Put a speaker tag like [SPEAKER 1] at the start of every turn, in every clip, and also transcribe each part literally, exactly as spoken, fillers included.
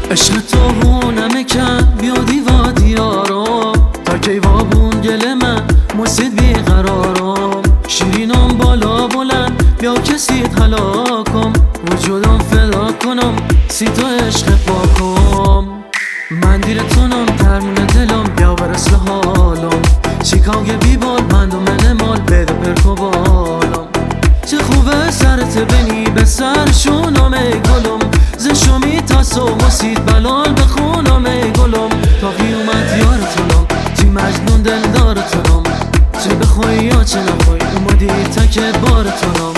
[SPEAKER 1] عشق تو هونمه کم بیادی و دیارم تا کی وابون گل من مسید بیقرارم شیرینم بالا بلند بیا کسی حلاکم وجودم فدا کنم سی تو عشق پاکم من دیرتونم درمون دلم بیا برس به حالم چیکاگه بی بال من دو من مال بده پرکو بالم چه خوبه سرت بینی به سرشونم ای گلم زشمی تاسو مسید بلال بخونم ای گلم تا قیومت یارتونم چی مجنون دلدارتونم چه بخوای یا چه نخوای اومدی تکت بارتونم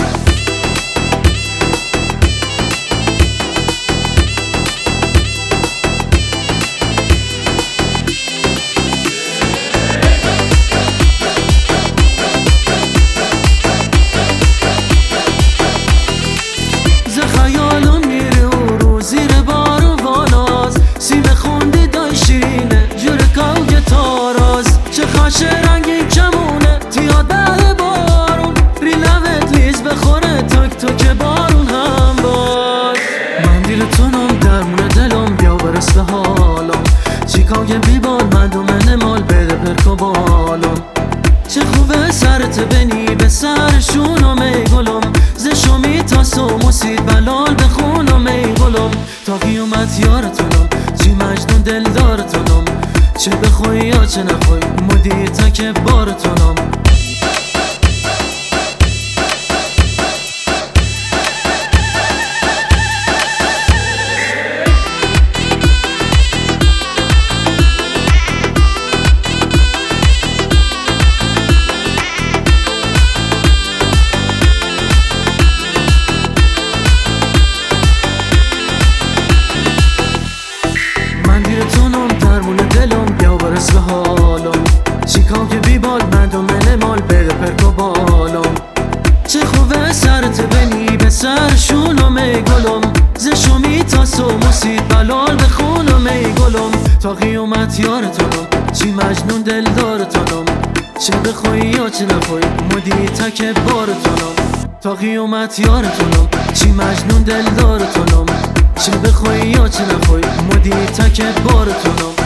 [SPEAKER 1] خیالم میره و رو زیر بار و بالاز سیم خوندی دای شیرینه جور کاو تاراز چه خاشه رنگی کمونه تیاد ده بارون ری لبت لیز بخوره تک تک بارون هم باز من دیرتونم درمون دلم بیا برس به حالم چیکاگه بیبال من دو من مال بده پرکو بالم چه خوبه سرت بینی به سرشونم ای گلم زشمی تاسو مسید بلال بخونم ای گلم تا قیومت یارتونم چی مجنون دلدارتونم چه بخوای یا چه نخوای مدی تک بارتونم درمون دلم بیا برس به حالم چیکاگه بیبال من دو من مال بده پرکو بالم چه خوبه سرت بینی به سرشونم ای گلم زشمی تاسو مسید بلال بخونم ای گلم تا قیومت یارتونم چی مجنون دلدارتونم چه بخوای یا چه نخوای مدی تک بارتونم تا قیومت یارتونم چی مجنون دلدارتونم چه بخوای یا چه نخوای مدی تک بارتونم